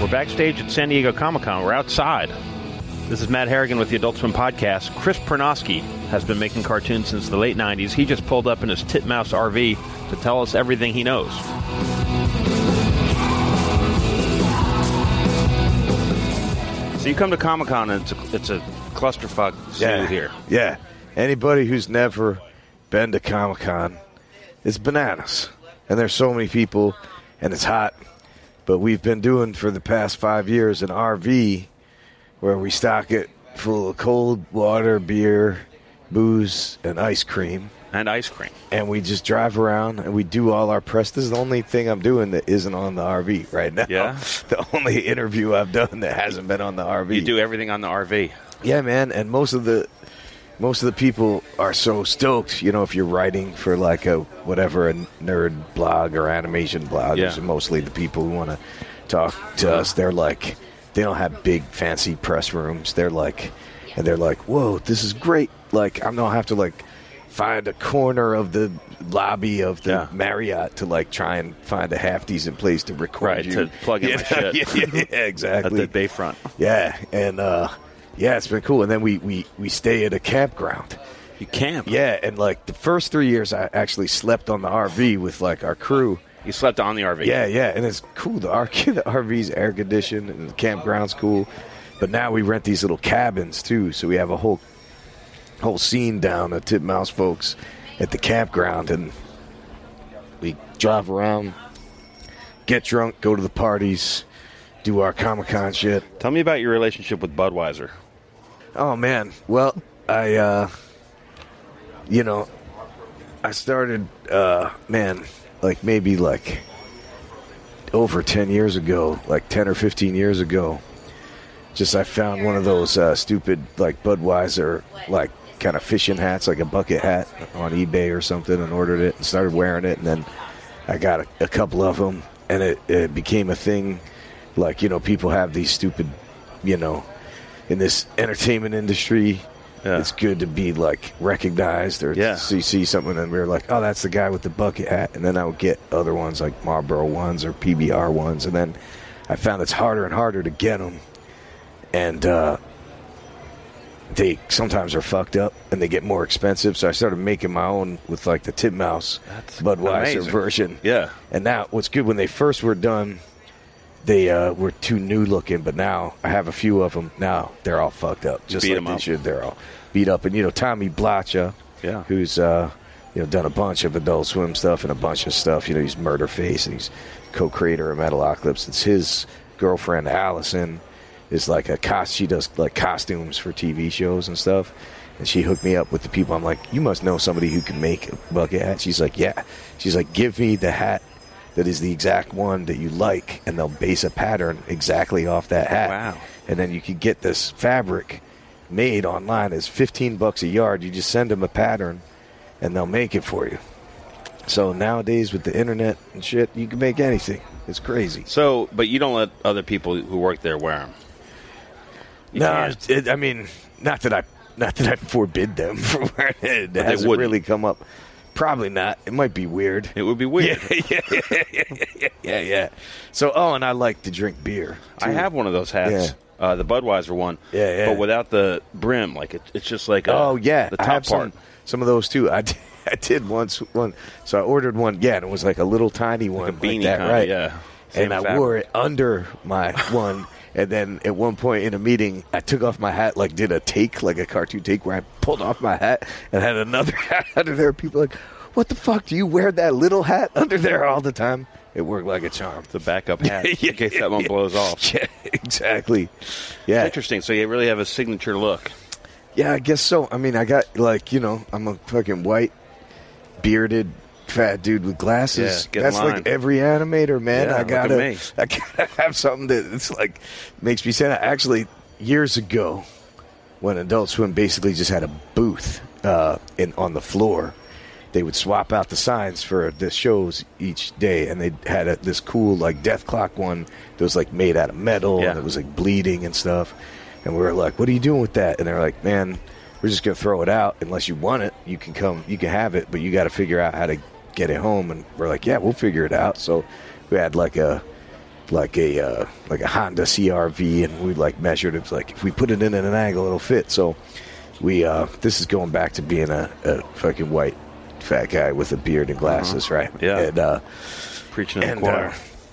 We're backstage at San Diego Comic-Con. We're outside. This is Matt Harrigan with the Adult Swim Podcast. Chris Pernosky has been making cartoons since the late 90s. He just pulled up in his Titmouse RV to tell us everything he knows. So you come to Comic-Con and it's a clusterfuck zoo here. Yeah. Anybody who's never been to Comic-Con, it's bananas. And there's so many people, and it's hot. But we've been doing for the past 5 years an RV where we stock it full of cold water, beer, booze, and ice cream. And we just drive around and we do all our press. This is the only thing I'm doing that isn't on the RV right now. Yeah? The only interview I've done that hasn't been on the RV. You do everything on the RV. Yeah, man. And most of the people are so stoked, you know, if you're writing for like a nerd blog or animation blog. Yeah. Those are mostly the people who want to talk to us. They're like, they don't have big fancy press rooms. They're like, whoa, this is great. Like, I don't have to like find a corner of the lobby of the Marriott to like try and find a half decent place to record to plug in my shit. Yeah, exactly. At the Bayfront. Yeah, and it's been cool. And then we stay at a campground. You camp? Yeah, and like the first 3 years I actually slept on the RV with like our crew. You slept on the RV? Yeah, and it's cool. The RV's air conditioned and the campground's cool. But now we rent these little cabins too, so we have a whole scene down at Titmouse folks at the campground, and we drive around, get drunk, go to the parties, do our Comic-Con shit. Tell me about your relationship with Budweiser. Oh, man. Well, I started, maybe over 10 years ago, like 10 or 15 years ago. I found one of those stupid, like, Budweiser, like, kind of fishing hats, like a bucket hat on eBay or something, and ordered it and started wearing it. And then I got a couple of them, and it became a thing. Like, you know, people have these stupid, you know, in this entertainment industry, it's good to be, like, recognized or see something, and we were like, oh, that's the guy with the bucket hat. And then I would get other ones, like Marlboro ones or PBR ones. And then I found it's harder and harder to get them. And they sometimes are fucked up, and they get more expensive. So I started making my own with, like, the Titmouse Budweiser version. Yeah. And now what's good, when they first were done, they were too new looking, but now I have a few of them. Now they're all fucked up. Just like they should. They're all beat up. And, you know, Tommy Blacha, who's done a bunch of Adult Swim stuff and a bunch of stuff. You know, he's Murderface, and he's co-creator of Metalocalypse. It's his girlfriend, Allison, is like she does like costumes for TV shows and stuff. And she hooked me up with the people. I'm like, you must know somebody who can make a bucket hat. She's like, yeah. She's like, give me the hat that is the exact one that you like, and they'll base a pattern exactly off that hat. Wow. And then you can get this fabric made online. It's $15 a yard. You just send them a pattern, and they'll make it for you. So nowadays with the internet and shit, you can make anything. It's crazy. So, but you don't let other people who work there wear them? No, I mean, not that I forbid them from wearing it. It hasn't really come up. Probably not. It might be weird. It would be weird. Yeah. So, and I like to drink beer, too. I have one of those hats, the Budweiser one, but without the brim. Like it's just like the top I have part. Some of those too. I did once one. So I ordered one. Yeah, and it was like a little tiny one, like a beanie, like that, right? Yeah. And I wore it under my one. And then at one point in a meeting, I took off my hat, like did a take, like a cartoon take, where I pulled off my hat and had another hat under there. People were like, what the fuck? Do you wear that little hat under there all the time? It worked like a charm. It's a backup hat in case that one blows off. Yeah, exactly. Yeah. It's interesting. So you really have a signature look. Yeah, I guess so. I mean, I got, like, you know, I'm a fucking white, bearded, fat dude with glasses. Yeah, that's like every animator, man. Yeah, I gotta have something that it's like makes me sad. Actually, years ago, when Adult Swim basically just had a booth on the floor, they would swap out the signs for the shows each day, and they had this cool like Death Clock one that was like made out of metal and it was like bleeding and stuff. And we were like, "What are you doing with that?" And they were like, "Man, we're just gonna throw it out. Unless you want it, you can come, you can have it, but you got to figure out how to get it home." And we're like, "Yeah, we'll figure it out." So we had like a like a Honda CRV, and we like measured it. It's like if we put it in at an angle, it'll fit. So we this is going back to being a fucking white fat guy with a beard and glasses, right? Yeah. And preaching in the choir.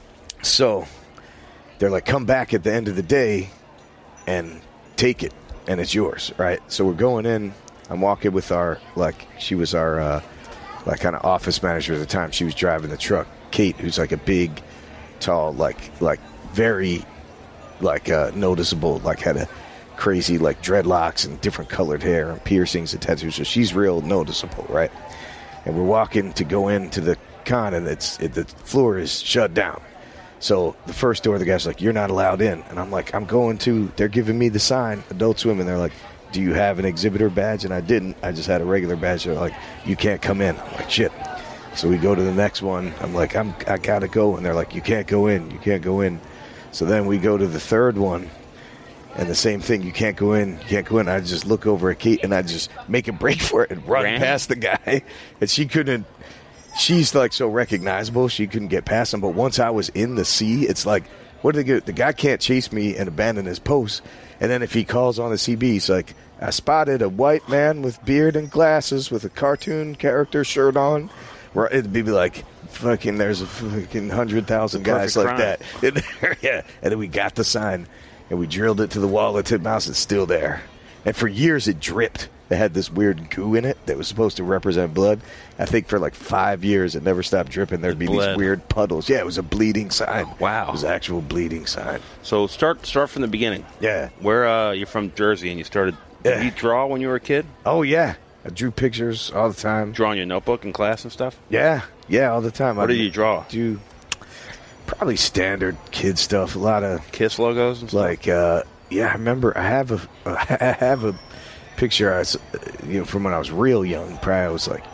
So they're like, come back at the end of the day and take it, and it's yours, right? So we're going in. I'm walking with she was our like kind of office manager at the time. She was driving the truck. Kate, who's like a big, tall, like very like noticeable, like had a crazy like dreadlocks and different colored hair and piercings and tattoos. So she's real noticeable, right? And we're walking to go into the con, and the floor is shut down. So the first door, the guy's like, "You're not allowed in," and I'm like, "I'm going to." They're giving me the sign, Adult Swim, and they're like, "Do you have an exhibitor badge?" And I didn't. I just had a regular badge. They're like, "You can't come in." I'm like, "Shit." So we go to the next one. I'm like, I gotta go, and they're like, "You can't go in. You can't go in." So then we go to the third one, and the same thing. You can't go in. You can't go in. I just look over at Kate, and I just make a break for it and run past the guy, and she couldn't. She's like so recognizable, she couldn't get past him. But once I was in the sea, it's like, what do they do? The guy can't chase me and abandon his post. And then if he calls on the CB, he's like, "I spotted a white man with beard and glasses with a cartoon character shirt on." It'd be like, fucking, there's a fucking 100,000 guys like that in there. Yeah. And then we got the sign, and we drilled it to the wall of Titmouse. It's still there. And for years it dripped. It had this weird goo in it that was supposed to represent blood. I think for like 5 years it never stopped dripping. There'd be these weird puddles. Yeah, it was a bleeding sign. Wow. It was an actual bleeding sign. So start from the beginning. Yeah. Where you're from Jersey, and you started. Did you draw when you were a kid? Oh, yeah. I drew pictures all the time. Drawing your notebook in class and stuff? Yeah, all the time. What did you draw? Do probably standard kid stuff. A lot of KISS logos and stuff? Like, yeah, I remember I have a picture from when I was real young. Probably I was like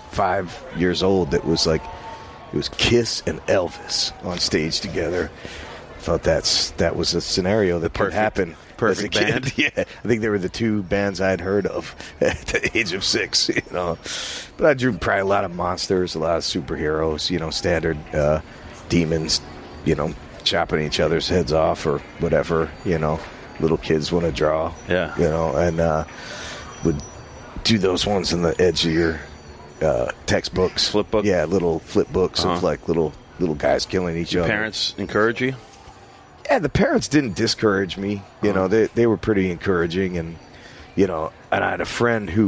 5 years old. That was like, it was KISS and Elvis on stage together. I thought that was a scenario that could happen. Perfect band. Yeah, I think they were the two bands I'd heard of at the age of 6. But I drew probably a lot of monsters, a lot of superheroes. Standard demons. Chopping each other's heads off or whatever. Little kids want to draw. Yeah. And would do those ones in the edge of your textbooks. Flip book? Yeah, little flip books of like little guys killing each other. Parents encourage you? Yeah, the parents didn't discourage me. They were pretty encouraging, and and I had a friend who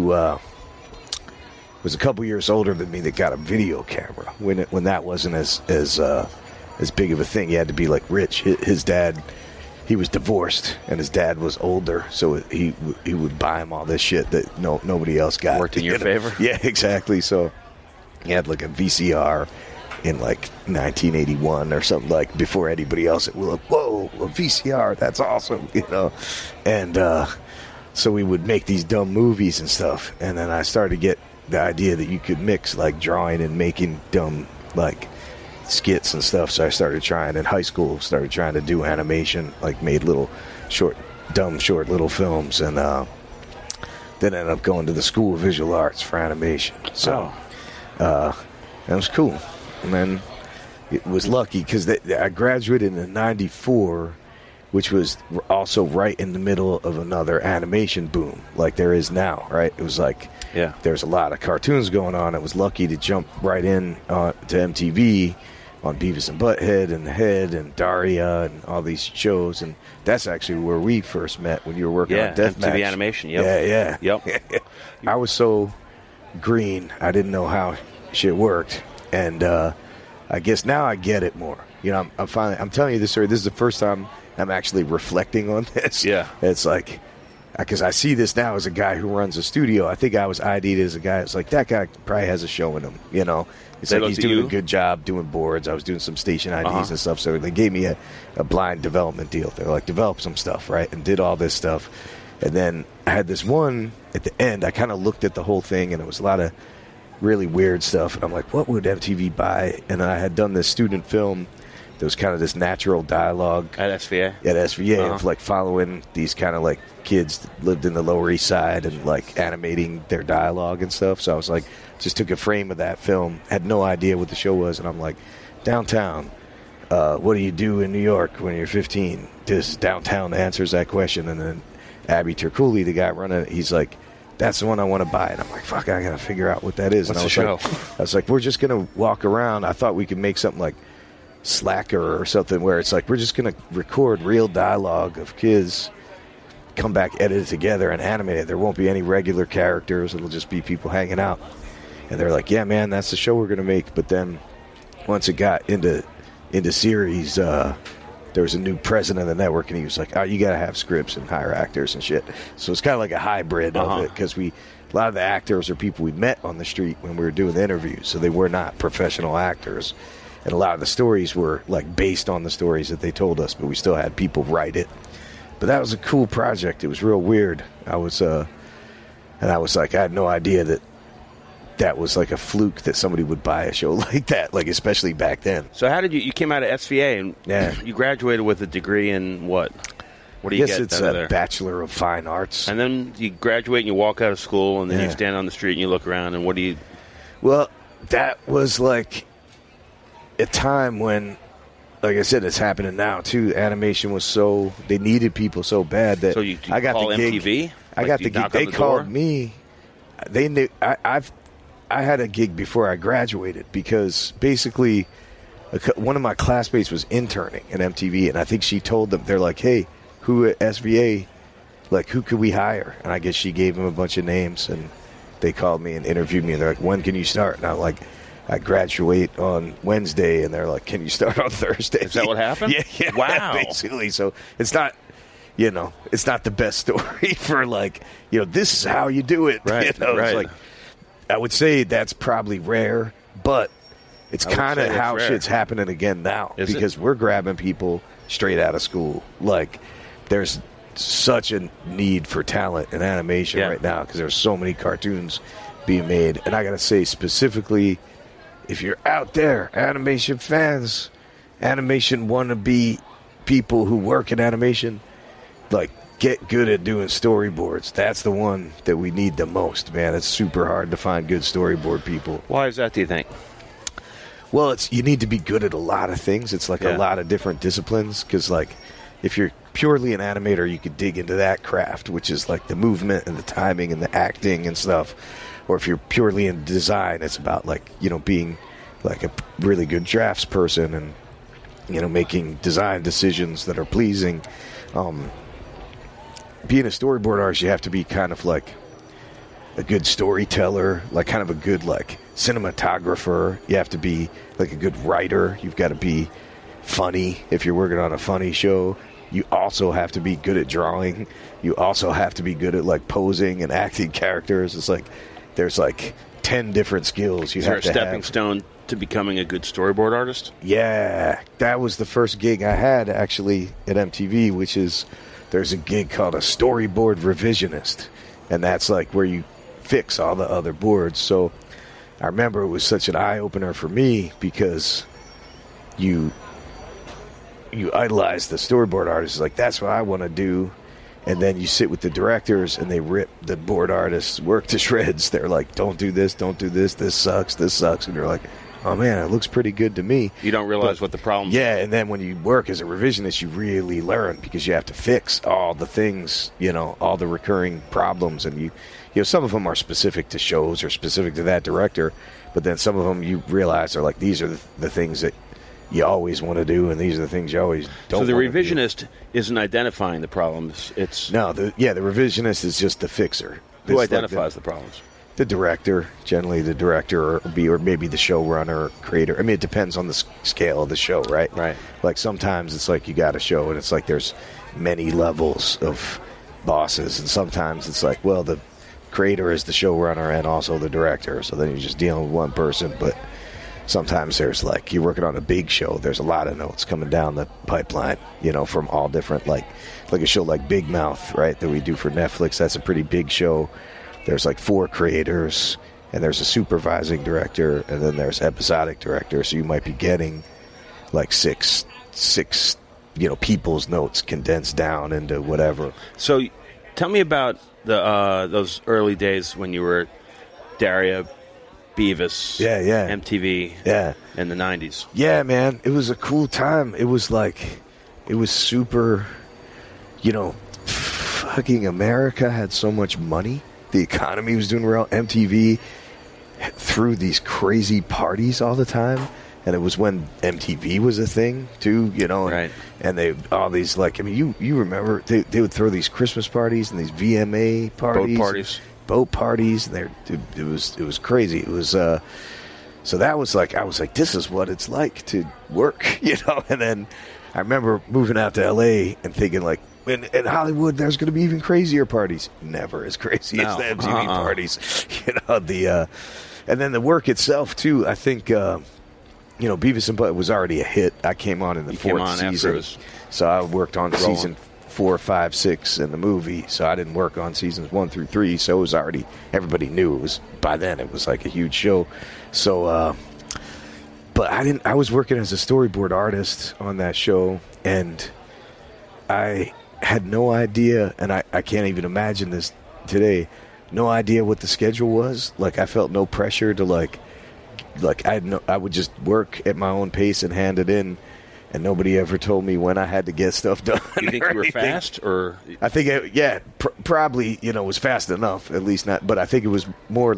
was a couple years older than me that got a video camera when that wasn't as big of a thing. You had to be like rich. His dad, he was divorced, and his dad was older, so he would buy him all this shit that nobody else got. Worked in your favor? Yeah, exactly. So he had like a VCR in like 1981 or something, like before anybody else. It was like, whoa, a VCR, that's awesome, And so we would make these dumb movies and stuff. And then I started to get the idea that you could mix like drawing and making dumb like skits and stuff. So I started trying in high school, to do animation, like made little short little films, and then ended up going to the School of Visual Arts for animation. So that was cool. And then it was lucky because I graduated in '94, which was also right in the middle of another animation boom like there is now, right? It was like, there's a lot of cartoons going on. I was lucky to jump right in to MTV on Beavis and Butthead and The Head and Daria and all these shows. And that's actually where we first met, when you were working on Deathmatch. MTV Animation, yep. Yep. I was so green, I didn't know how shit worked. And I guess now I get it more. I'm telling you this story. This is the first time I'm actually reflecting on this. Yeah. It's like, because I see this now as a guy who runs a studio. I think I was ID'd as a guy. It's like, that guy probably has a show in him, It's like he's doing a good job doing boards. I was doing some station IDs and stuff. So they gave me a blind development deal. They're like, develop some stuff, right? And did all this stuff. And then I had this one at the end. I kind of looked at the whole thing, and it was a lot of really weird stuff. And I'm like, what would MTV buy? And I had done this student film. There was kind of this natural dialogue at SVA. Of like following these kind of like kids that lived in the Lower East Side and like animating their dialogue and stuff. So I was like, just took a frame of that film, had no idea what the show was, and I'm like, downtown, what do you do in New York when you're 15? This downtown answers that question. And then Abby Turkuli, the guy running it, he's like, that's the one I want to buy. And I'm like, fuck, I got to figure out what that is. What's and the show? I was like, we're just going to walk around. I thought we could make something like Slacker or something where it's like we're just going to record real dialogue of kids, come back, edit it together, and animate it. There won't be any regular characters. It'll just be people hanging out. And they're like, yeah, man, that's the show we're going to make. But then once it got into series, there was a new president of the network, and he was like, oh, you got to have scripts and hire actors and shit. So it's kind of like a hybrid of it, because a lot of the actors are people we met on the street when we were doing the interviews, so they were not professional actors. And a lot of the stories were like based on the stories that they told us, but we still had people write it. But that was a cool project. It was real weird. I was like, I had no idea that was like a fluke that somebody would buy a show like that, like especially back then. So how did you came out of SVA and you graduated with a degree in what? What do you get? It's a Bachelor of Fine Arts. And then you graduate and you walk out of school and then you stand on the street and you look around and what do you... Well, that was like a time when, like I said, it's happening now too. Animation was they needed people so bad that I got the gig. MTV? I got the gig. They called me. They knew I had a gig before I graduated because basically one of my classmates was interning at MTV, and I think she told them, they're like, hey, who at SVA, like, who could we hire? And I guess she gave them a bunch of names, and they called me and interviewed me, and they're like, when can you start? And I'm like, I graduate on Wednesday, and they're like, can you start on Thursday? Is that what happened? Yeah. Wow. Basically, so it's not... it's not the best story for this is how you do it. Right, right. It's like, I would say that's probably rare, but it's kind of how shit's happening again now. Because we're grabbing people straight out of school. Like, there's such a need for talent in animation right now because there's so many cartoons being made. And I got to say specifically, if you're out there, animation fans, animation wannabe people who work in animation, like, get good at doing storyboards. That's the one that we need the most, man. It's super hard to find good storyboard people. Why is that, do you think? Well, you need to be good at a lot of things. It's like a lot of different disciplines, because, like, if you're purely an animator, you could dig into that craft, which is, like, the movement and the timing and the acting and stuff. Or if you're purely in design, it's about, like, being, like, a really good drafts person and, making design decisions that are pleasing. Being a storyboard artist, you have to be kind of like a good storyteller, like kind of a good like cinematographer. You have to be like a good writer. You've got to be funny if you're working on a funny show. You also have to be good at drawing. You also have to be good at like posing and acting characters. It's like there's like 10 different skills you have to have. Is there a stepping stone to becoming a good storyboard artist? Yeah, that was the first gig I had actually at MTV, which is... There's a gig called a storyboard revisionist, and that's like where you fix all the other boards. So I remember it was such an eye-opener for me because you idolize the storyboard artists. Like, that's what I want to do. And then you sit with the directors, and they rip the board artists' work to shreds. They're like, don't do this, this sucks. And you're like... oh, man, it looks pretty good to me. You don't realize what the problem is. Yeah, and then when you work as a revisionist, you really learn because you have to fix all the things, all the recurring problems. And, some of them are specific to shows or specific to that director, but then some of them you realize are like, these are the things that you always want to do, and these are the things you always don't want to do. So the revisionist isn't identifying the problems. It's... No, the revisionist is just the fixer. Who identifies the problems? The director, generally the director, or maybe the showrunner or creator. I mean, it depends on the scale of the show, right? Right. Like sometimes it's like you got a show and it's like there's many levels of bosses, and sometimes it's like, well, the creator is the showrunner and also the director, so then you're just dealing with one person. But sometimes there's like, you're working on a big show, there's a lot of notes coming down the pipeline, from all different, like a show like Big Mouth, right, that we do for Netflix. That's a pretty big show. There's like 4 creators, and there's a supervising director, and then there's episodic director. So you might be getting like six people's notes condensed down into whatever. So tell me about the those early days when you were Daria Beavis, Yeah. MTV, Yeah. in the 90s. Yeah, man. It was a cool time. It was super, fucking America had so much money. The economy was doing well. MTV threw these crazy parties all the time. And it was when MTV was a thing, too, Right. And you remember, they would throw these Christmas parties and these VMA parties. Boat parties. And it was crazy. It was, so that was I was like, this is what it's like to work, And then I remember moving out to L.A. and thinking, in Hollywood, there's going to be even crazier parties. Never as crazy as the MTV parties. And then the work itself, too, I think... Beavis and Butt was already a hit. I came on in the fourth season. So I worked on season 4, 5, 6 in the movie. So I didn't work on seasons 1 through 3. So it was already, everybody knew it was, by then it was like a huge show. So, but I was working as a storyboard artist on that show. And I had no idea, and I can't even imagine this today, no idea what the schedule was. I felt no pressure to I would just work at my own pace and hand it in, and nobody ever told me when I had to get stuff done. You think you were fast, or I think probably was fast enough, at least not. But I think it was more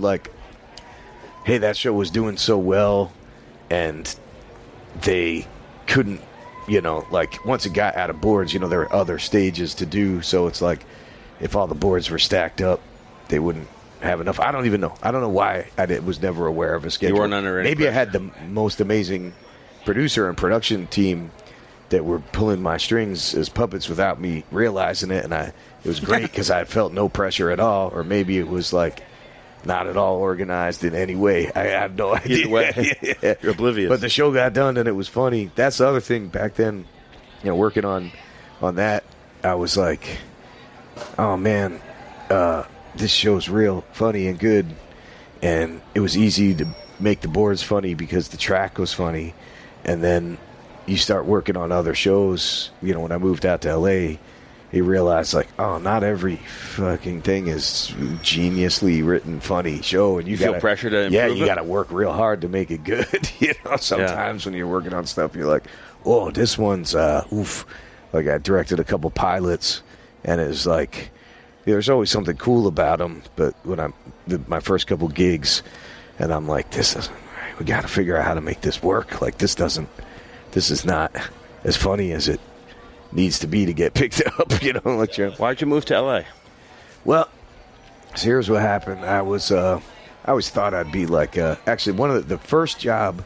hey, that show was doing so well, and they couldn't, once it got out of boards, there were other stages to do. So it's if all the boards were stacked up, they wouldn't have enough. I don't even know. I don't know why I was never aware of a schedule. You weren't under any Maybe pressure. I had the most amazing producer and production team that were pulling my strings as puppets without me realizing it, and it was great because I felt no pressure at all. Or maybe it was not at all organized in any way. I have no idea. Either way, you're oblivious. But the show got done, and it was funny. That's the other thing back then. Working on that, I was like, oh man. This show's real funny and good, and it was easy to make the boards funny because the track was funny. And then you start working on other shows. When I moved out to L.A., you realize not every fucking thing is geniusly written funny show, and you feel pressure to improve you got to work real hard to make it good. Sometimes when you're working on stuff, you're like, oh, this one's oof. I directed a couple pilots, and it was there's always something cool about them, but when my first couple gigs, and I'm like, we got to figure out how to make this work. This is not as funny as it needs to be to get picked up, Why'd you move to L.A.? Well, so here's what happened. I always thought I'd be actually one of the first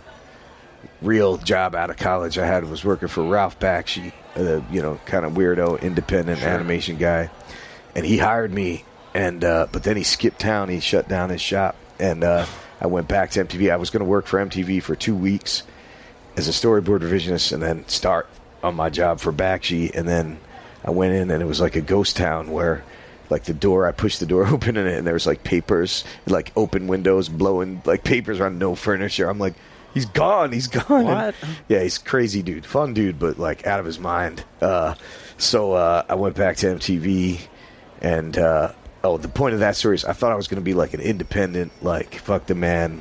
real job out of college I had was working for Ralph Bakshi, kind of weirdo, independent animation guy. And he hired me, but then he skipped town. He shut down his shop, and I went back to MTV. I was going to work for MTV for 2 weeks as a storyboard revisionist and then start on my job for Bakshi. And then I went in, and it was like a ghost town where, the door, I pushed the door open in it, and there was, papers, open windows blowing, papers on no furniture. I'm like, he's gone. What? Yeah, he's a crazy dude. Fun dude, but, out of his mind. So I went back to MTV. And, the point of that story is I thought I was going to be an independent, fuck the man,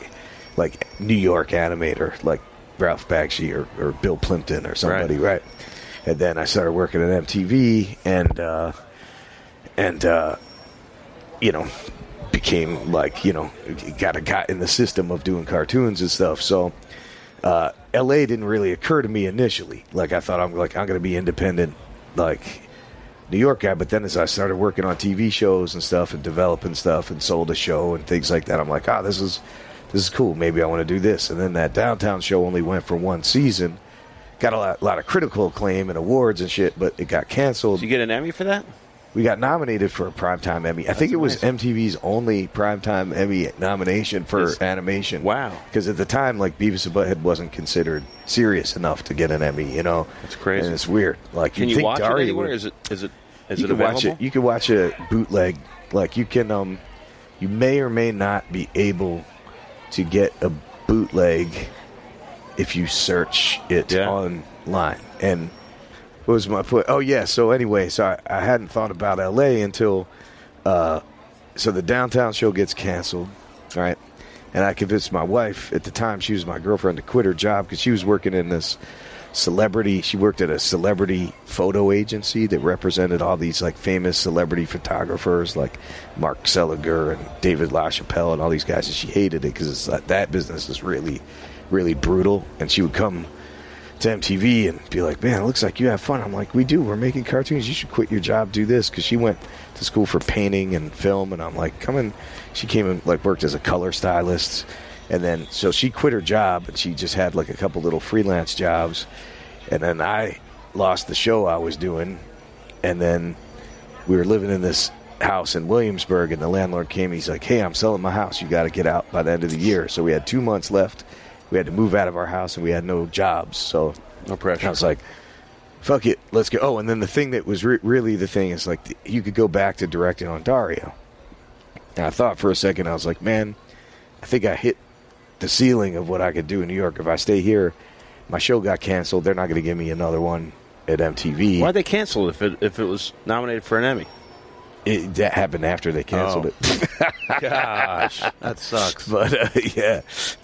New York animator, Ralph Bakshi or Bill Plimpton or somebody, right? And then I started working at MTV and became got in the system of doing cartoons and stuff. So, LA didn't really occur to me initially. I thought I'm going to be independent, New York guy, but then as I started working on TV shows and stuff and developing stuff and sold a show and things like that, I'm like, this is cool. Maybe I want to do this. And then that Downtown show only went for 1 season. Got a lot of critical acclaim and awards and shit, but it got canceled. Did you get an Emmy for that? We got nominated for a Primetime Emmy. I think it was MTV's only Primetime Emmy nomination for animation. Wow. Because at the time, Beavis and Butthead wasn't considered serious enough to get an Emmy, That's crazy. And it's weird. Can you watch it anywhere? Is it available? Watch it. You can watch a bootleg. You can, you may or may not be able to get a bootleg if you search it online. And what was my point? Oh, yeah. So anyway, I hadn't thought about L.A. until, so the Downtown show gets canceled, right? And I convinced my wife at the time, she was my girlfriend, to quit her job because she was working in this she worked at a celebrity photo agency that represented all these like famous celebrity photographers like Mark Seliger and David LaChapelle and all these guys. And she hated it because it's like, that business is really, really brutal. And she would come to MTV and be like, man, it looks like you have fun. I'm like, we do. We're making cartoons. You should quit your job, do this. Because she went to school for painting and film. And I'm like, come in. She came and like worked as a color stylist. And then, so she quit her job and she just had like a couple little freelance jobs. And then I lost the show I was doing. And then we were living in this house in Williamsburg, and the landlord came. He's like, hey, I'm selling my house. You got to get out by the end of the year. So we had 2 months left. We had to move out of our house, and we had no jobs. So no pressure. I was like, fuck it, let's go. Oh, and then the thing that was really the thing is like you could go back to directing on Dario. And I thought for a second, I was like, man, I think I hit the ceiling of what I could do in New York. If I stay here, my show got canceled. They're not going to give me another one at MTV. Why'd they cancel it if it was nominated for an Emmy? That happened after they canceled it. Gosh, that sucks. But yeah,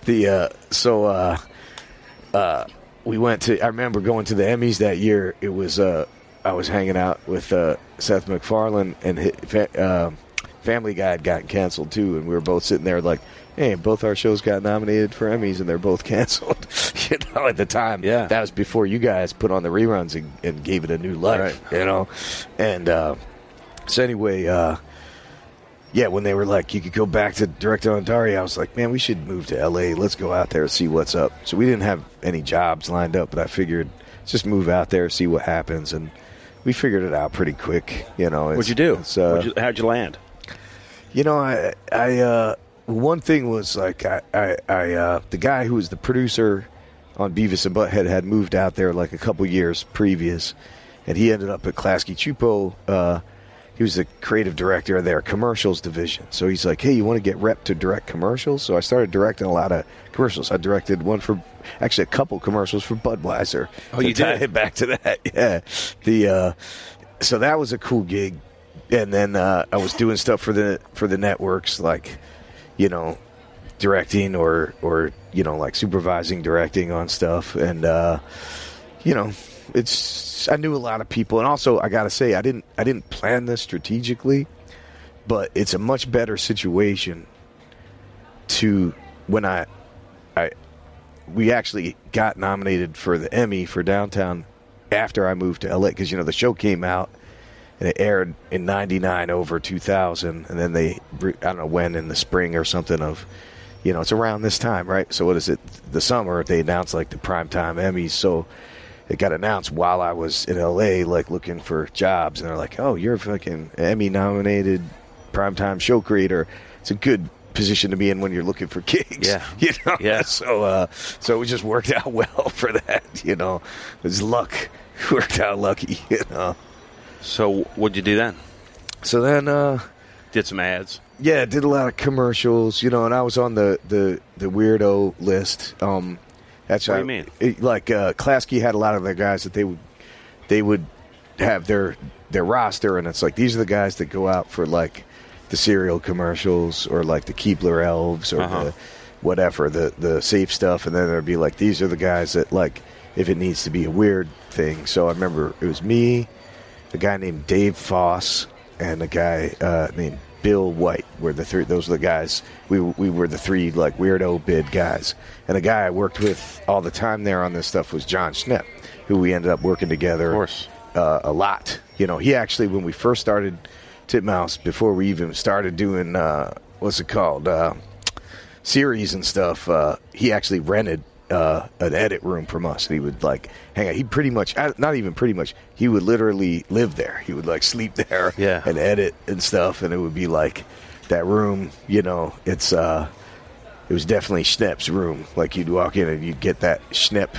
we went to. I remember going to the Emmys that year. It was I was hanging out with Seth MacFarlane, and Family Guy had gotten canceled too, and we were both sitting there like, hey, both our shows got nominated for Emmys, and they're both canceled. You know, at the time, yeah, that was before you guys put on the reruns and gave it a new life. Right. You know, and so anyway, yeah, when they were like, you could go back to directing on Dario, I was like, man, we should move to L.A. Let's go out there and see what's up. So we didn't have any jobs lined up, but I figured just move out there, see what happens, and we figured it out pretty quick. You know, what'd you do? How'd you land? You know, I one thing was like the guy who was the producer on Beavis and Butthead had moved out there like a couple years previous, and he ended up at Klasky Csupo. He was the creative director of their commercials division. So he's like, hey, you want to get rep to direct commercials? So I started directing a lot of commercials. I directed a couple commercials for Budweiser. Oh, you did? Tie it back to that, yeah. So that was a cool gig. And then I was doing stuff for the networks, like, you know, directing or you know, like supervising directing on stuff. And, you know, I knew a lot of people, and also I gotta say I didn't plan this strategically, but it's a much better situation to when we actually got nominated for the Emmy for Downtown after I moved to LA, because you know the show came out and it aired in '99 over 2000, and then I don't know when, in the spring or something of, you know, it's around this time, right? So what is it? The summer they announced like the primetime Emmys, so it got announced while I was in LA, like looking for jobs, and they're like, "Oh, you're a fucking Emmy-nominated primetime show creator." It's a good position to be in when you're looking for gigs. Yeah, you know. Yeah. So it just worked out well for that. You know, it was luck. Worked out lucky. You know. So what'd you do then? So then, did some ads. Yeah, did a lot of commercials. You know, and I was on the weirdo list. That's what do you mean? Klasky had a lot of their guys that they would have their roster, and it's like these are the guys that go out for like the cereal commercials or like the Keebler Elves or the whatever, the safe stuff, and then there'd be like these are the guys that like if it needs to be a weird thing. So I remember it was me, a guy named Dave Foss, and a guy named Bill White were the three. Those were the guys. We were the three like weirdo bid guys. And the guy I worked with all the time there on this stuff was John Schnepp, who we ended up working together, of course, a lot. You know, he actually, when we first started Titmouse, before we even started doing what's it called, series and stuff, he actually rented an edit room from us, and he would like hang out. He pretty much, not even pretty much, he would literally live there. He would like sleep there, yeah, and edit and stuff, and it would be like that room. You know, it was definitely Schnepp's room. Like you'd walk in and you'd get that Schnepp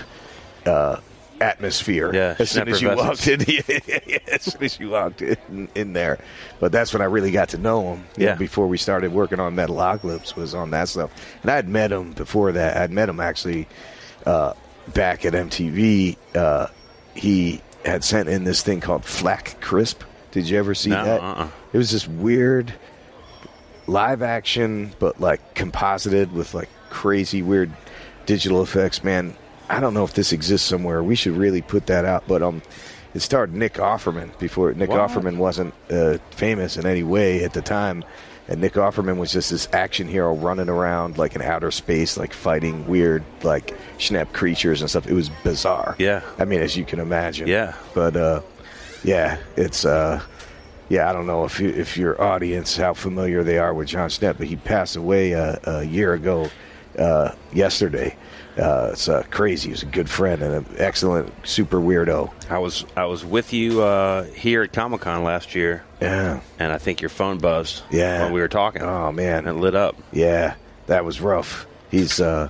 atmosphere. Yeah, as soon as you walked in. As soon as you walked in there. But that's when I really got to know him. You know, before we started working on Metalocalypse was on that stuff. And I had met him before that. I'd met him actually back at MTV. He had sent in this thing called Flack Crisp. Did you ever see that? It was this weird live action, but like composited with like crazy weird digital effects. Man, I don't know if this exists somewhere. We should really put that out. But it starred Nick Offerman before. Nick Offerman wasn't famous in any way at the time. And Nick Offerman was just this action hero running around like in outer space, like fighting weird, like Schnepp creatures and stuff. It was bizarre. Yeah. I mean, as you can imagine. Yeah. But, yeah, it's, I don't know if your audience, how familiar they are with Jon Schnepp, but he passed away a year ago yesterday. It's crazy. He was a good friend and an excellent, super weirdo. I was with you here at Comic-Con last year. Yeah. And I think your phone buzzed when we were talking. Oh, man. And it lit up. Yeah, that was rough. He's a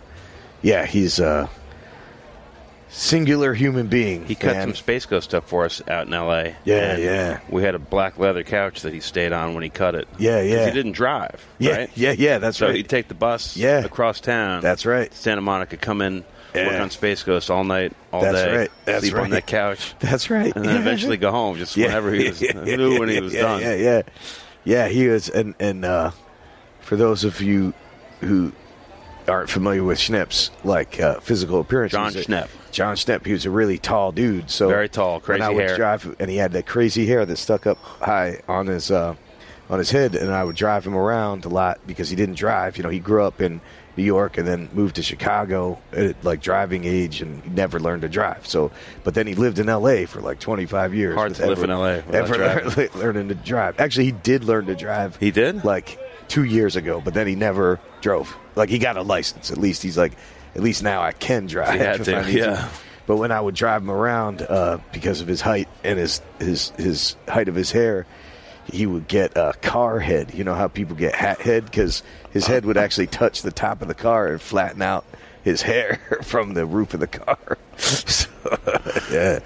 singular human being. He cut some Space Ghost stuff for us out in L.A. Yeah. We had a black leather couch that he stayed on when he cut it. Yeah. He didn't drive, right? Yeah, that's right. So he'd take the bus across town. That's right. Santa Monica, come in, work on Space Ghost all night, all that's day. Right. That's sleep right. on that couch. That's right. And then eventually go home just whenever he was knew when he was done. Yeah, he was. And for those of you who aren't familiar with Schnepp's physical appearance, Jon Schnepp, he was a really tall dude. So very tall, crazy hair. Would drive, and he had that crazy hair that stuck up high on his head. And I would drive him around a lot because he didn't drive. You know, he grew up in New York and then moved to Chicago at driving age, and he never learned to drive. So, but then he lived in L.A. for 25 years. Hard to live in L.A. learning to drive. Actually, he did learn to drive. He did? 2 years ago, but then he never drove. He got a license. At least he's at least now I can drive. He had to. But when I would drive him around, because of his height and his height of his hair, he would get a car head. You know how people get hat head? Because his head would actually touch the top of the car and flatten out his hair from the roof of the car. So, yeah.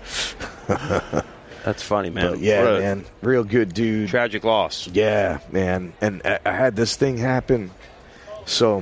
That's funny, man. But yeah, man. Real good dude. Tragic loss. Yeah, man. And I had this thing happen. So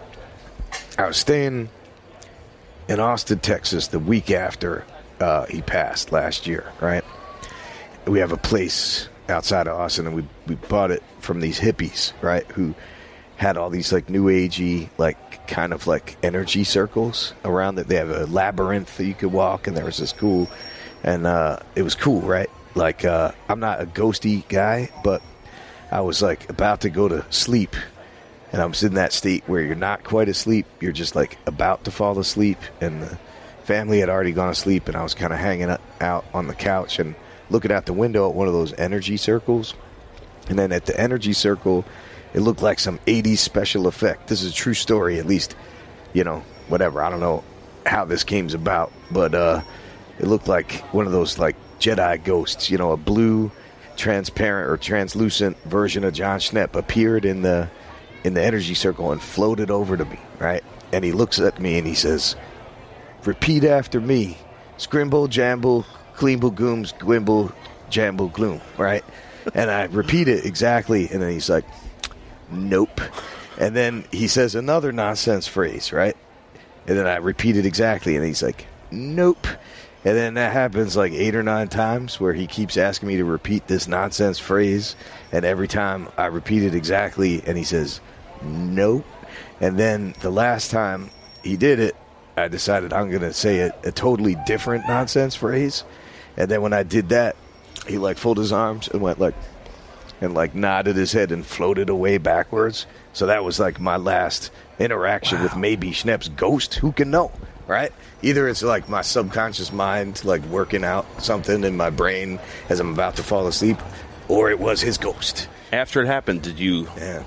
I was staying in Austin, Texas the week after he passed last year, right? We have a place outside of Austin, and we bought it from these hippies, right, who had all these new agey kind of energy circles around it. They have a labyrinth that you could walk, and there was this cool, and it was cool, right? I'm not a ghosty guy, but I was about to go to sleep, and I was in that state where you're not quite asleep, you're just about to fall asleep, and the family had already gone to sleep, and I was kind of hanging out on the couch and looking out the window at one of those energy circles. And then at the energy circle, it looked like some 80s special effect. This is a true story, at least, whatever. I don't know how this came about, but it looked like one of those Jedi ghosts, a blue, transparent or translucent version of Jon Schnepp appeared in the energy circle and floated over to me, right? And he looks at me and he says, "Repeat after me. Scrimble, jamble, Gleamble, Gooms, Gwimble, Jamble, Gloom," right? And I repeat it exactly, and then he's like, "Nope." And then he says another nonsense phrase, right? And then I repeat it exactly, and he's like, "Nope." And then that happens 8 or 9 times where he keeps asking me to repeat this nonsense phrase, and every time I repeat it exactly, and he says, "Nope." And then the last time he did it, I decided I'm going to say a totally different nonsense phrase. And then when I did that, he folded his arms and went and nodded his head and floated away backwards. So that was my last interaction with maybe Schnepp's ghost. Who can know, right? Either it's my subconscious mind working out something in my brain as I'm about to fall asleep, or it was his ghost. After it happened, did you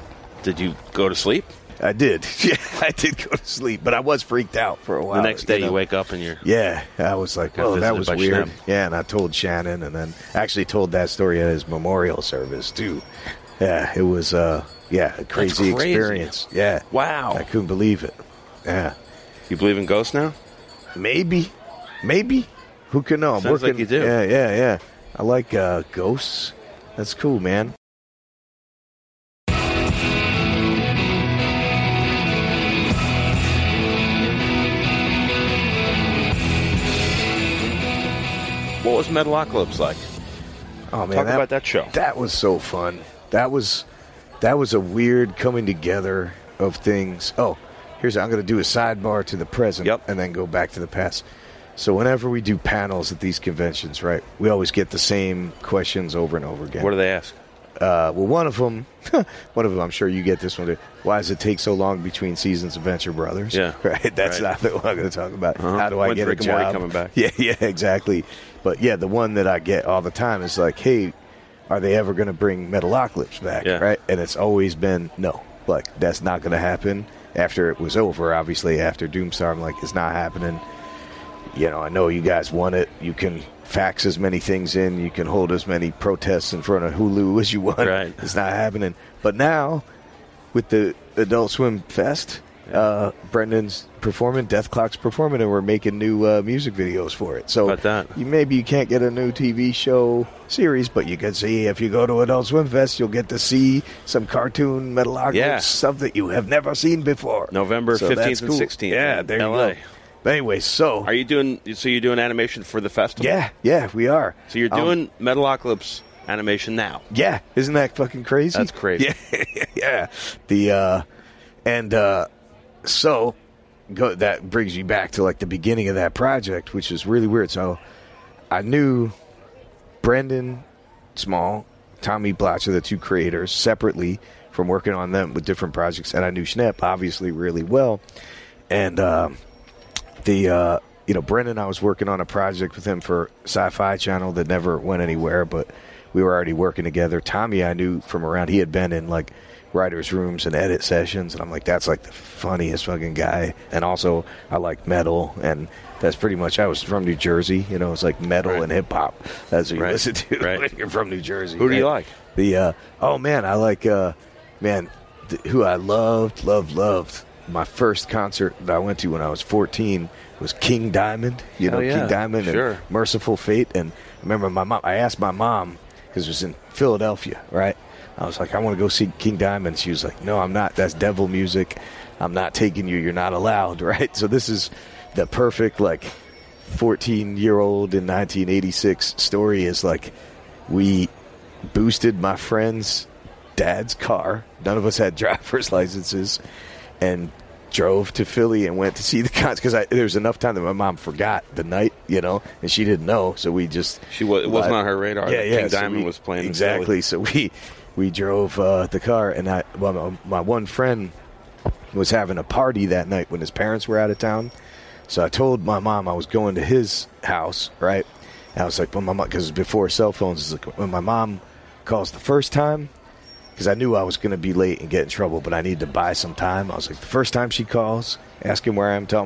go to sleep? I did. Yeah, I did go to sleep, but I was freaked out for a while. The next day you wake up and you're... Yeah, I was like, "Oh, that was weird." Schnepp. Yeah, and I told Shannon, and then actually told that story at his memorial service, too. Yeah, it was, a crazy experience. Yeah. Wow. I couldn't believe it. Yeah. You believe in ghosts now? Maybe. Who can know? Sounds like you do. Yeah. I like ghosts. That's cool, man. What was Metalocalypse like? Oh man, talk about that show. That was so fun. That was that was a weird coming together of things. Oh, I'm going to do a sidebar to the present and then go back to the past. So whenever we do panels at these conventions, right, we always get the same questions over and over again. What do they ask? Well, one of them, I'm sure you get this one too. Why does it take so long between seasons of Venture Brothers? Yeah. Right? That's not what I'm going to talk about. How do I get Rick a job? And Morty coming back? Yeah, exactly. But, yeah, the one that I get all the time is like, hey, are they ever going to bring Metalocalypse back? Yeah. Right? And it's always been, no. Like, that's not going to happen. After it was over, obviously, after Doomstar, I'm like, it's not happening. You know, I know you guys want it. You can fax as many things in. You can hold as many protests in front of Hulu as you want. Right. It's not happening. But now, with the Adult Swim Fest, Brendan's performing, Death Clock's performing, and we're making new music videos for it. So maybe you can't get a new TV show series, but you can see, if you go to Adult Swim Fest, you'll get to see some cartoon Metalocalypse stuff that you have never seen before. November 15th and 16th. Yeah, there you LA. go. But anyway, so are you doing? So you're doing animation for the festival? Yeah, we are. So you're doing Metalocalypse animation now? Yeah, isn't that fucking crazy? That's crazy. Yeah. So that brings you back to like the beginning of that project, which is really weird. So I knew Brendan Small, Tommy Blotcher, the two creators, separately from working on them with different projects, and I knew Schnepp obviously really well, and Brendan, I was working on a project with him for Sci-Fi Channel that never went anywhere, but we were already working together. Tommy, I knew from around. He had been in, like, writers' rooms and edit sessions, and I'm like, that's, like, the funniest fucking guy. And also, I like metal, and that's pretty much, I was from New Jersey. You know, it's like metal and hip-hop. That's what you listen to when you're from New Jersey. Who do you like? I like, who I loved. My first concert that I went to when I was 14 was King Diamond. King Diamond and Merciful Fate. And I remember I asked my mom, because it was in Philadelphia, right? I was like, I want to go see King Diamond. She was like, no, I'm not. That's devil music. I'm not taking you. You're not allowed, right? So this is the perfect, like, 14-year-old in 1986 story is, like, we boosted my friend's dad's car. None of us had driver's licenses. And drove to Philly and went to see the concert because there was enough time that my mom forgot the night, and she didn't know. So we just it wasn't on her radar. King Diamond was playing exactly. So we drove the car, and my one friend was having a party that night when his parents were out of town. So I told my mom I was going to his house, right? And I was like, well, my mom, because before cell phones, it's like when my mom calls the first time. Because I knew I was going to be late and get in trouble, but I needed to buy some time. I was like, the first time she calls, ask him where I am, tell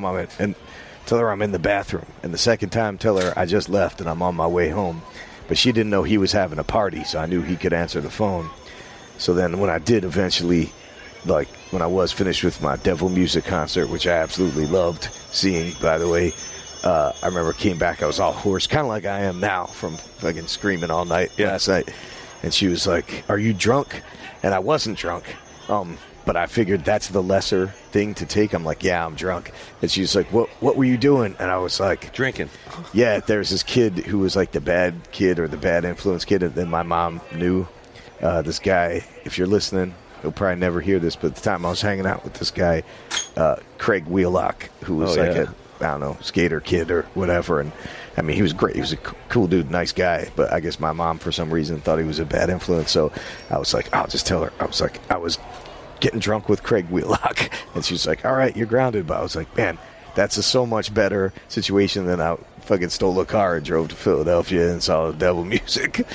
her I'm in the bathroom. And the second time, tell her I just left and I'm on my way home. But she didn't know he was having a party, so I knew he could answer the phone. So then when I did eventually, like when I was finished with my Devil Music concert, which I absolutely loved seeing, by the way, I remember came back, I was all hoarse, kind of like I am now from fucking screaming all night last night. And she was like, are you drunk? And I wasn't drunk, but I figured that's the lesser thing to take. I'm like, yeah, I'm drunk. And she was like, what were you doing? And I was like, drinking. Yeah, there's this kid who was like the bad kid or the bad influence kid. And then my mom knew this guy. If you're listening, he'll probably never hear this, but at the time I was hanging out with this guy, Craig Wheelock, who was skater kid or whatever. And I mean, he was great. He was a cool dude, nice guy. But I guess my mom, for some reason, thought he was a bad influence. So I was like, I'll just tell her. I was like, I was getting drunk with Craig Wheelock. And she was like, all right, you're grounded. But I was like, man, that's a so much better situation than I fucking stole a car and drove to Philadelphia and saw Devil Music.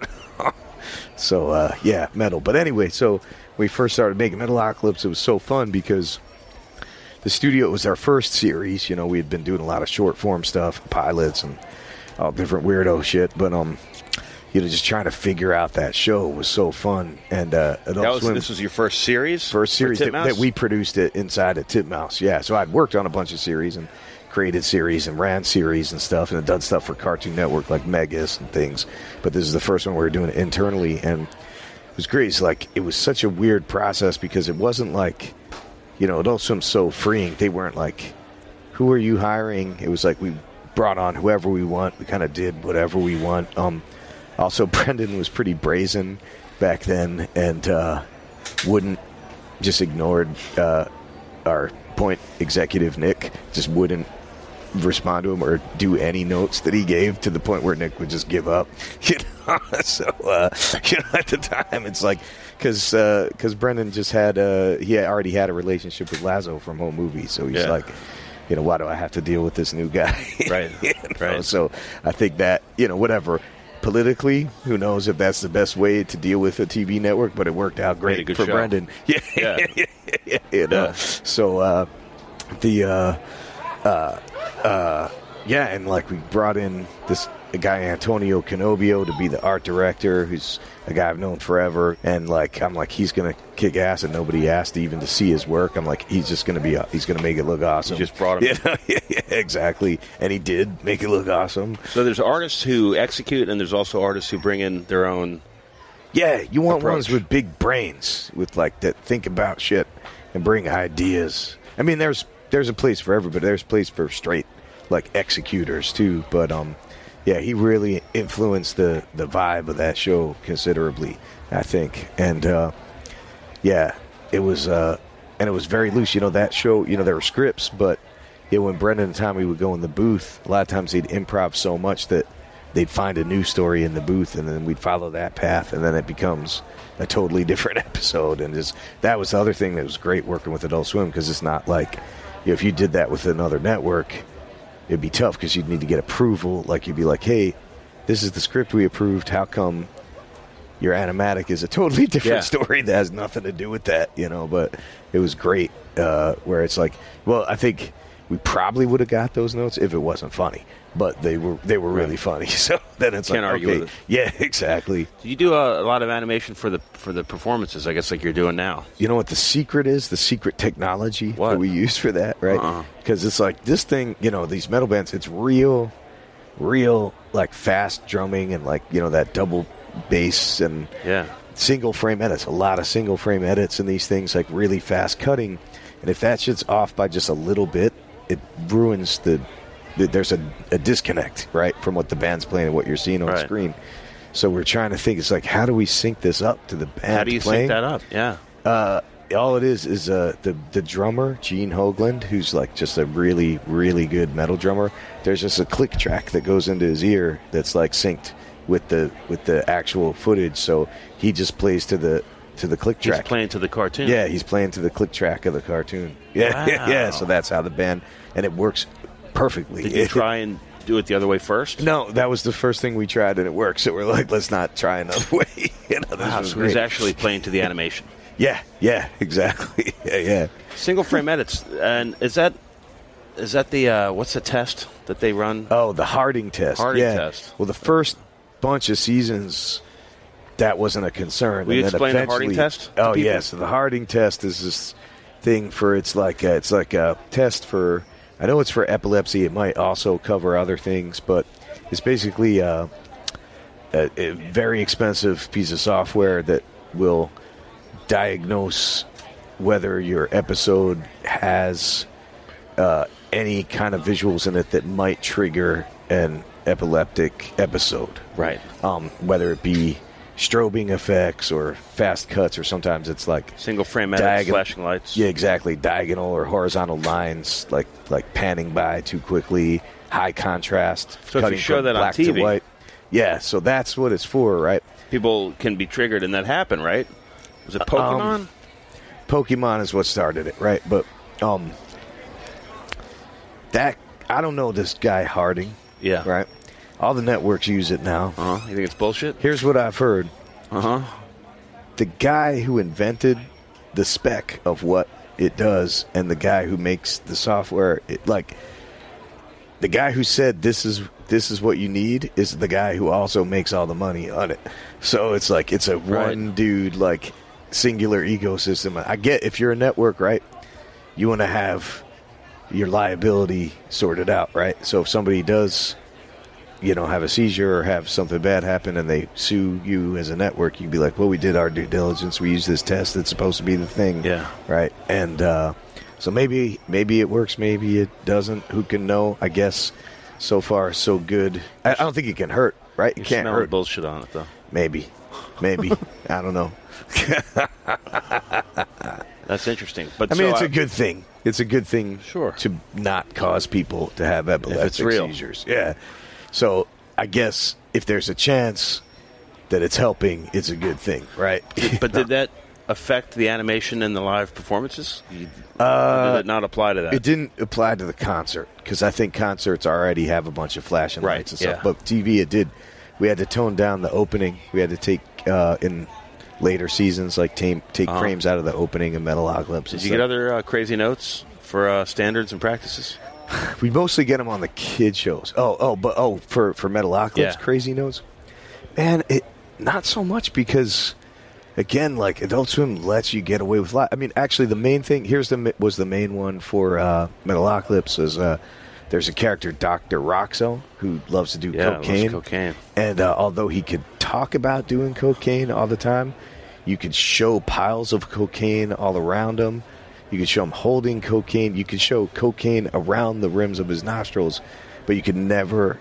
So, metal. But anyway, so we first started making Metalocalypse. It was so fun because the studio, it was our first series. We had been doing a lot of short form stuff, pilots, and all different weirdo shit. But just trying to figure out that show was so fun. And this was your first series? First series that we produced it inside of Titmouse. Yeah, so I'd worked on a bunch of series and created series and ran series and stuff, and had done stuff for Cartoon Network like Megas and things. But this is the first one we were doing it internally, and it was great. It's like, it was such a weird process because it wasn't like, Adult Swim's so freeing. They weren't like, who are you hiring? It was like we brought on whoever we want. We kind of did whatever we want. Also, Brendan was pretty brazen back then, and wouldn't just ignored our point executive Nick, just wouldn't respond to him or do any notes that he gave, to the point where Nick would just give up. So at the time, it's like, because Brendan just had he already had a relationship with Lazo from Home Movies, so he's like, why do I have to deal with this new guy? Right. Right. So I think that, whatever. Politically, who knows if that's the best way to deal with a TV network, but it worked out great for show. Brendan. Yeah. So and like we brought in this guy Antonio Canobio to be the art director, who's a guy I've known forever, and like I'm like, he's gonna kick ass, and nobody asked even to see his work. I'm like, he's just gonna he's gonna make it look awesome. You just brought him. Yeah, exactly, and he did make it look awesome. So there's artists who execute, and there's also artists who bring in their own. Yeah, you want approach. ones with big brains, with like that think about shit and bring ideas. I mean, there's a place for everybody. There's a place for straight like executors too, but yeah, he really influenced the vibe of that show considerably, I think. And it was very loose. That show, there were scripts, but when Brendan and Tommy would go in the booth, a lot of times they'd improv so much that they'd find a new story in the booth, and then we'd follow that path, and then it becomes a totally different episode. And that was the other thing that was great working with Adult Swim, because it's not like, if you did that with another network, it'd be tough because you'd need to get approval. Like, you'd be like, hey, this is the script we approved. How come your animatic is a totally different story that has nothing to do with that, But it was great where it's like, well, I think we probably would have got those notes if it wasn't funny. But they were really funny. So then it's Can't argue with it. Yeah, exactly. Do you do a lot of animation for the performances, I guess, like you're doing now? You know what the secret is? The secret technology that we use for that, right? Because it's like this thing, these metal bands, it's real, like fast drumming and like, that double bass and single frame edits. A lot of single frame edits in these things, like really fast cutting. And if that shit's off by just a little bit, it ruins there's a disconnect, right, from what the band's playing and what you're seeing on screen. So we're trying to think, it's like, how do we sync this up to the band playing? How do you sync that up? Yeah. All it is the drummer, Gene Hoagland, who's like just a really, really good metal drummer. There's just a click track that goes into his ear that's like synced with the actual footage. So he just plays to the click track. He's playing to the cartoon. Yeah, he's playing to the click track of the cartoon. Yeah, yeah. So that's how the band, and it works perfectly. Did you try and do it the other way first? No, that was the first thing we tried, and it worked. So we're like, let's not try another way. So he's actually playing to the animation. Yeah, exactly. Yeah. Single frame edits, and is that the what's the test that they run? Oh, the Harding test. Harding test. Well, the first bunch of seasons, that wasn't a concern. Will you explain the Harding test? Oh, yeah. So the Harding test is this thing for it's like a test for. I know it's for epilepsy. It might also cover other things, but it's basically a very expensive piece of software that will diagnose whether your episode has any kind of visuals in it that might trigger an epileptic episode. Right. Whether it be strobing effects or fast cuts, or sometimes it's like single frame edits, flashing lights. Yeah, exactly. Diagonal or horizontal lines, like panning by too quickly, high contrast. So if you show that on TV, white. Yeah, so that's what it's for, right? People can be triggered, and that happened, right? Was it Pokemon? Pokemon is what started it, right? But that I don't know this guy Harding. Yeah. Right. All the networks use it now. You think it's bullshit? Here's what I've heard. The guy who invented the spec of what it does, and the guy who makes the software, the guy who said this is what you need is the guy who also makes all the money on it. So it's like it's a one dude, like, singular ecosystem. I get if you're a network, right? You want to have your liability sorted out, right? So if somebody does, have a seizure or have something bad happen and they sue you as a network, you can be like, well, we did our due diligence. We used this test that's supposed to be the thing. Yeah. Right. And so maybe it works. Maybe it doesn't. Who can know? I guess so far so good. I don't think it can hurt, right? It can't hurt. Bullshit on it, though. Maybe. Maybe. I don't know. That's interesting. But I mean, it's a good thing. It's a good thing Sure. to not cause people to have epileptic it's real. seizures. Yeah. So I guess if there's a chance that it's helping, it's a good thing, right? But did that affect the animation and the live performances? Or did it not apply to that? It didn't apply to the concert because I think concerts already have a bunch of flashing Right, lights and stuff. yeah. But TV, it did. We had to tone down the opening. We had to take in later seasons, like take frames out of the opening of Metalocalypse. Did you get other crazy notes for standards and practices? We mostly get them on the kid shows. For Metalocalypse, Yeah. crazy notes. Man, not so much because, again, like Adult Swim lets you get away with a lot. I mean, actually, the main thing was the main one for Metalocalypse is there's a character, Dr. Roxo, who loves to do cocaine. Loves cocaine. And although he could talk about doing cocaine all the time, you could show piles of cocaine all around him. You could show him holding cocaine. You could show cocaine around the rims of his nostrils, but you could never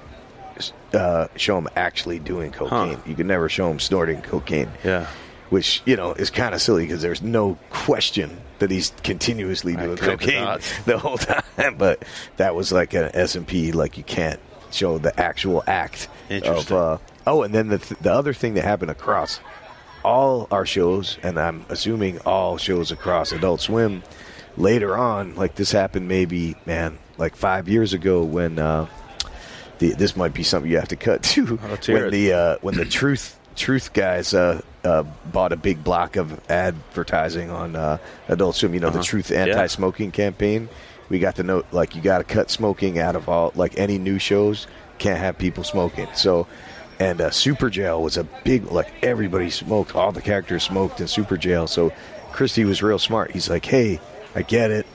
show him actually doing cocaine. You could never show him snorting cocaine. Yeah. Which, is kind of silly because there's no question that he's continuously doing cocaine the whole time. But that was like an S&P, like you can't show the actual act of... and then the other thing that happened across all our shows, and I'm assuming all shows across Adult Swim, later on, like this happened maybe, like 5 years ago when... this might be something you have to cut too. When the Truth guys bought a big block of advertising on Adult Swim, the Truth anti-smoking campaign. We got the note like you got to cut smoking out of all, like any new shows, can't have people smoking. So, and Super Jail was a big, like everybody smoked, all the characters smoked in Super Jail. So Christie was real smart. He's like, hey, I get it,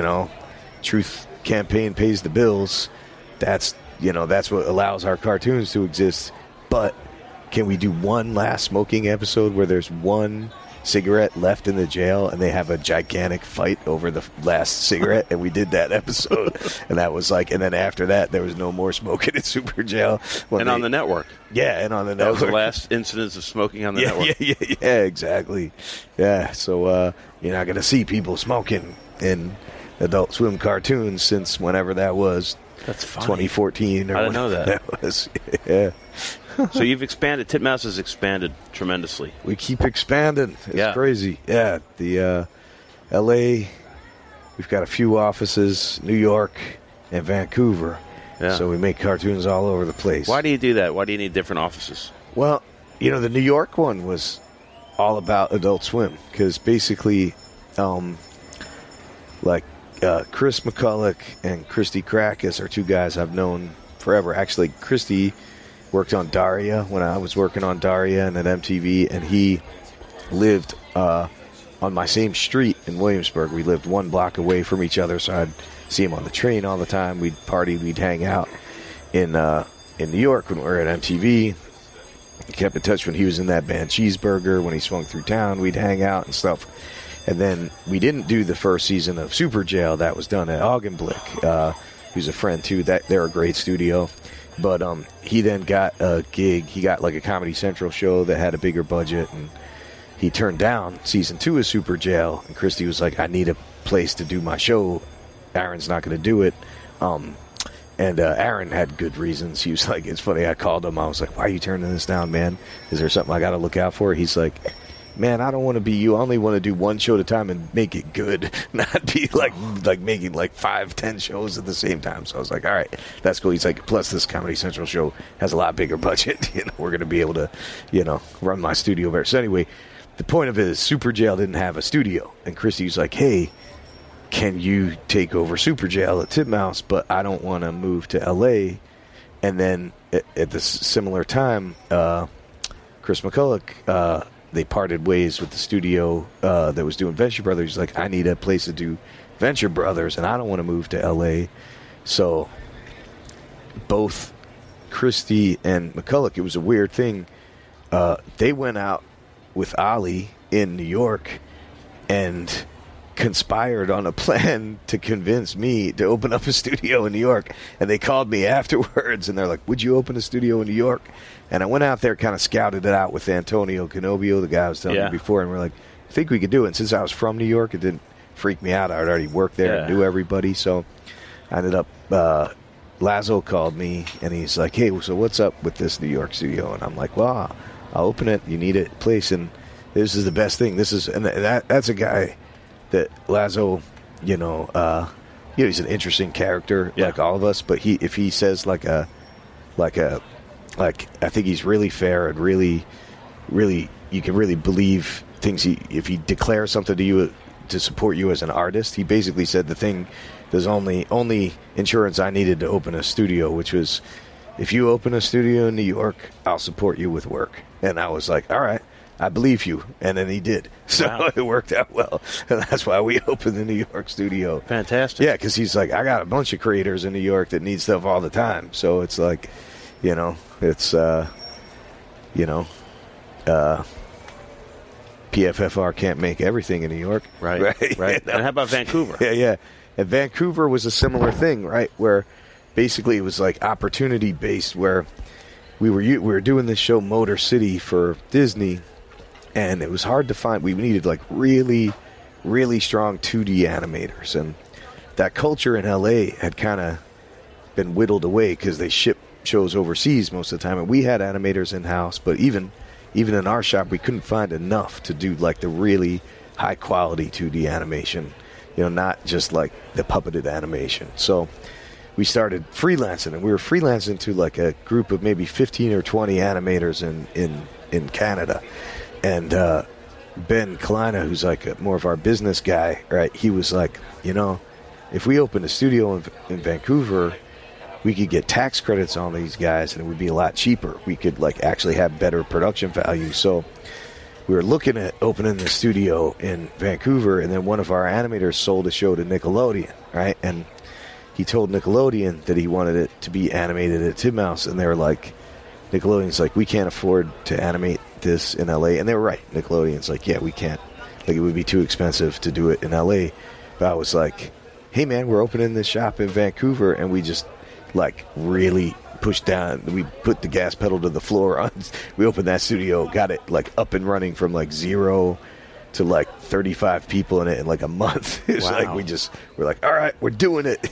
Truth campaign pays the bills. That's what allows our cartoons to exist. But can we do one last smoking episode where there's one cigarette left in the jail and they have a gigantic fight over the last cigarette? And we did that episode. And that was like, and then after that, there was no more smoking in Super Jail. On the network. Yeah, and on the network. That was the last incidence of smoking on the network. Yeah, exactly. Yeah, so you're not going to see people smoking in Adult Swim cartoons since whenever that was. That's funny. 2014 or I didn't know that was. Yeah. So you've expanded. Titmouse has expanded tremendously. We keep expanding. It's crazy. Yeah. The L.A., we've got a few offices, New York and Vancouver. Yeah. So we make cartoons all over the place. Why do you do that? Why do you need different offices? Well, the New York one was all about Adult Swim because basically, Chris McCulloch and Christy Krakis are two guys I've known forever. Actually, Christy worked on Daria when I was working on Daria and at MTV, and he lived on my same street in Williamsburg. We lived one block away from each other, so I'd see him on the train all the time. We'd party, we'd hang out in New York when we were at MTV. We kept in touch when he was in that band Cheeseburger. When he swung through town, we'd hang out and stuff. And then we didn't do the first season of Super Jail. That was done at Augenblick, who's a friend too. They're a great studio. But he then got a gig. He got like a Comedy Central show that had a bigger budget, and he turned down season 2 of Super Jail. And Christy was like, I need a place to do my show. Aaron's not going to do it. And Aaron had good reasons. He was like, it's funny, I called him. I was like, why are you turning this down, man? Is there something I got to look out for? He's like, man, I don't want to be you. I only want to do one show at a time and make it good, not be like making like 5-10 shows at the same time. So I was like, all right, that's cool. He's like, plus this Comedy Central show has a lot bigger budget. We're going to be able to, run my studio better. So anyway, the point of it is Super Jail didn't have a studio. And Christy was like, hey, can you take over Super Jail at Titmouse? But I don't want to move to L.A. And then at the similar time, Chris McCulloch, they parted ways with the studio that was doing Venture Brothers. He's like, I need a place to do Venture Brothers, and I don't want to move to L.A. So both Christy and McCulloch, it was a weird thing. They went out with Ollie in New York and conspired on a plan to convince me to open up a studio in New York. And they called me afterwards, and they're like, would you open a studio in New York? And I went out there, kind of scouted it out with Antonio Canobio, the guy I was telling you before, and we're like, I think we could do it. And since I was from New York, it didn't freak me out. I had already worked there and knew everybody. So I ended up, Lazo called me, and he's like, hey, so what's up with this New York studio? And I'm like, well, I'll open it. You need a place, and this is the best thing. That's a guy that Lazo, he's an interesting character, like all of us. But if he says I think he's really fair and really, really, you can really believe things. If he declares something to you to support you as an artist, he basically said there's only insurance I needed to open a studio, which was, if you open a studio in New York, I'll support you with work. And I was like, all right, I believe you. And then he did. So It worked out well. And that's why we opened the New York studio. Fantastic. Yeah, because he's like, I got a bunch of creators in New York that need stuff all the time. So it's like, it's, PFFR can't make everything in New York. Right. And how about Vancouver? Yeah. And Vancouver was a similar thing, right? Where basically it was like opportunity based, where we were doing this show Motor City for Disney, and it was hard to find. We needed like really, really strong 2D animators, and that culture in LA had kind of been whittled away because they ship shows overseas most of the time, and we had animators in house, but even in our shop we couldn't find enough to do like the really high quality 2D animation, not just like the puppeted animation. So we started freelancing, and we were freelancing to like a group of maybe 15 or 20 animators in Canada. And Ben Kalina, who's like more of our business guy, right? He was like, if we opened a studio in Vancouver, we could get tax credits on these guys, and it would be a lot cheaper. We could like actually have better production value. So we were looking at opening the studio in Vancouver, and then one of our animators sold a show to Nickelodeon, right? And he told Nickelodeon that he wanted it to be animated at Titmouse, and they were like, Nickelodeon's like, we can't afford to animate this in LA. And they were right. Nickelodeon's like, yeah, we can't. Like, it would be too expensive to do it in LA. But I was like, hey man, we're opening this shop in Vancouver, and we just like really pushed down. We put the gas pedal to the floor on. We opened that studio, got it like up and running from like 0 to like 35 people in it in like a month. It's like we're like, all right, we're doing it,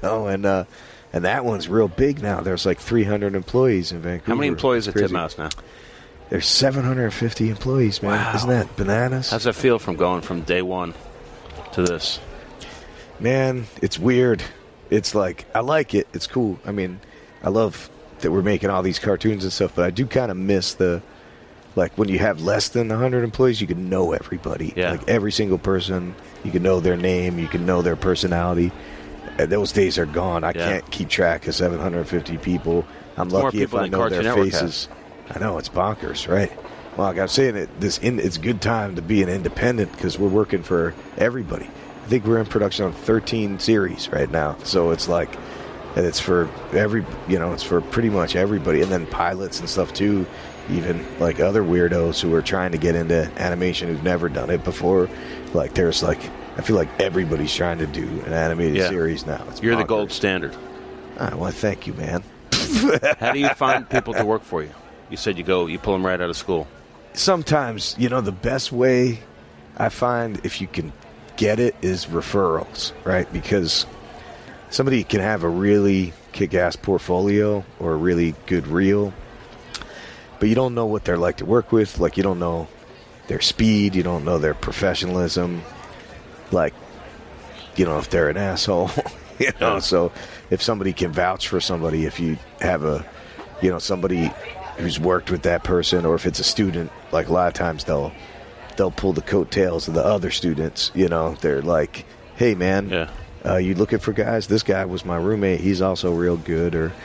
and that one's real big now. There's like 300 employees in Vancouver. How many employees at Titmouse now? There's 750 employees, man. Wow. Isn't that bananas? How's that feel from going from day one to this? Man, it's weird. It's like, I like it. It's cool. I mean, I love that we're making all these cartoons and stuff, but I do kind of miss like when you have less than 100 employees, you can know everybody. Yeah. Like every single person, you can know their name, you can know their personality. Those days are gone. I can't keep track of 750 people. I'm lucky if I know their faces. I know, it's bonkers, right? Well, like I'm saying, it's a good time to be an independent because we're working for everybody. I think we're in production on 13 series right now. So it's like, and it's for it's for pretty much everybody. And then pilots and stuff too, even like other weirdos who are trying to get into animation who've never done it before. Like there's like, I feel like everybody's trying to do an animated series now. You're the gold standard. Well, thank you, man. How do you find people to work for you? You said you pull them right out of school. Sometimes, the best way I find if you can get it is referrals, right? Because somebody can have a really kick-ass portfolio or a really good reel, but you don't know what they're like to work with. Like, you don't know their speed. You don't know their professionalism. Like, if they're an asshole, So if somebody can vouch for somebody, if you have somebody who's worked with that person, or if it's a student, like a lot of times they'll pull the coattails of the other students. They're like, hey man, you looking for guys? This guy was my roommate. He's also real good. Or,